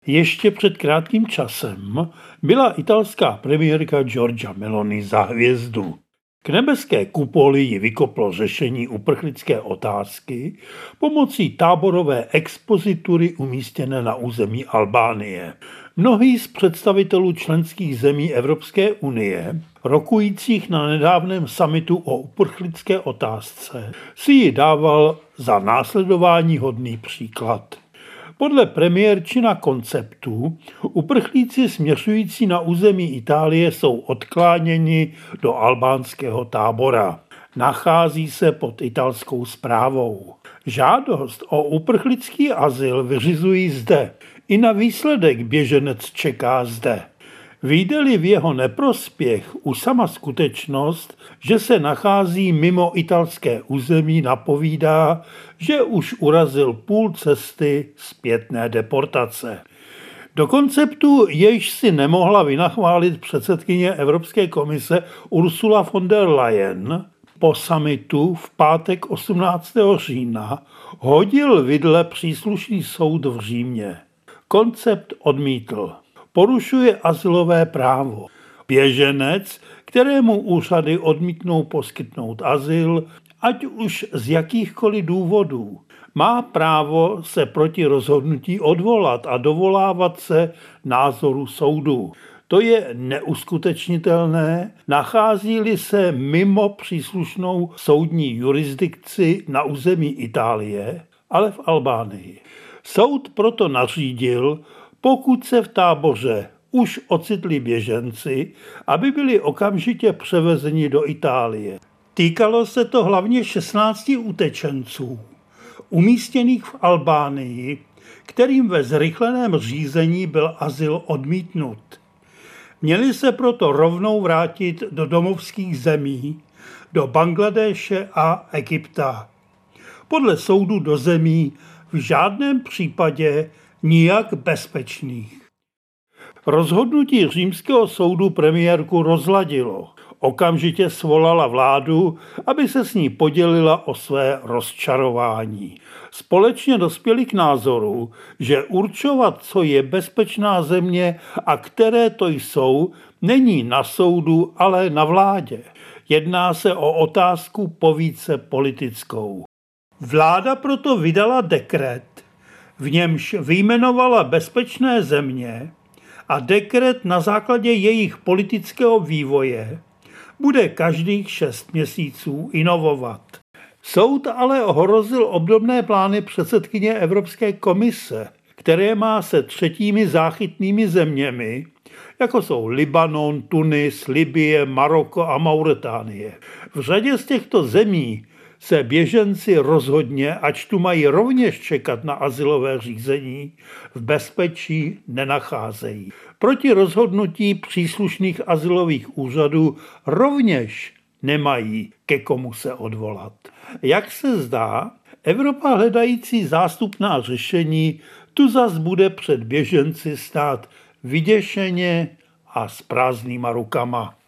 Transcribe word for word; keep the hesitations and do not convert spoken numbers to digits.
Ještě před krátkým časem byla italská premiérka Giorgia Meloni za hvězdu. K nebeské kupoli ji vykoplo řešení uprchlické otázky pomocí táborové expozitury umístěné na území Albánie. Mnohý z představitelů členských zemí Evropské unie, rokujících na nedávném summitu o uprchlické otázce, si ji dával za následování hodný příklad. Podle premiérčina konceptu uprchlíci směřující na území Itálie jsou odkláněni do albánského tábora. Nachází se pod italskou správou. Žádost o uprchlický azyl vyřizují zde. I na výsledek běženec čeká zde. Vyjde-li v jeho neprospěch už sama skutečnost, že se nachází mimo italské území, napovídá, že už urazil půl cesty zpětné deportace. Do konceptu, jejž si nemohla vynachválit předsedkyně Evropské komise Ursula von der Leyen, po summitu v pátek osmnáctého října hodil vidle příslušný soud v Římě. Koncept odmítl. Porušuje azylové právo. Běženec, kterému úřady odmítnou poskytnout azyl, ať už z jakýchkoliv důvodů, má právo se proti rozhodnutí odvolat a dovolávat se názoru soudu. To je neuskutečnitelné, nachází-li se mimo příslušnou soudní jurisdikci na území Itálie, ale v Albánii. Soud proto nařídil, pokud se v táboře už ocitli běženci, aby byli okamžitě převezeni do Itálie. Týkalo se to hlavně šestnácti utečenců, umístěných v Albánii, kterým ve zrychleném řízení byl azyl odmítnut. Měli se proto rovnou vrátit do domovských zemí, do Bangladéše a Egypta. Podle soudu do zemí v žádném případě nijak bezpečných. Rozhodnutí římského soudu premiérku rozladilo. Okamžitě svolala vládu, aby se s ní podělila o své rozčarování. Společně dospěli k názoru, že určovat, co je bezpečná země a které to jsou, není na soudu, ale na vládě. Jedná se o otázku povíce politickou. Vláda proto vydala dekret, v němž vyjmenovala bezpečné země a dekret na základě jejich politického vývoje bude každých šest měsíců inovovat. Soud ale ohrozil obdobné plány předsedkyně Evropské komise, které má se třetími záchytnými zeměmi, jako jsou Libanon, Tunis, Libye, Maroko a Mauritánie. V řadě z těchto zemí se běženci rozhodně, ač tu mají rovněž čekat na azylové řízení, v bezpečí nenacházejí. Proti rozhodnutí příslušných azylových úřadů rovněž nemají ke komu se odvolat. Jak se zdá, Evropa hledající zástupná řešení tu zas bude před běženci stát vyděšeně a s prázdnýma rukama.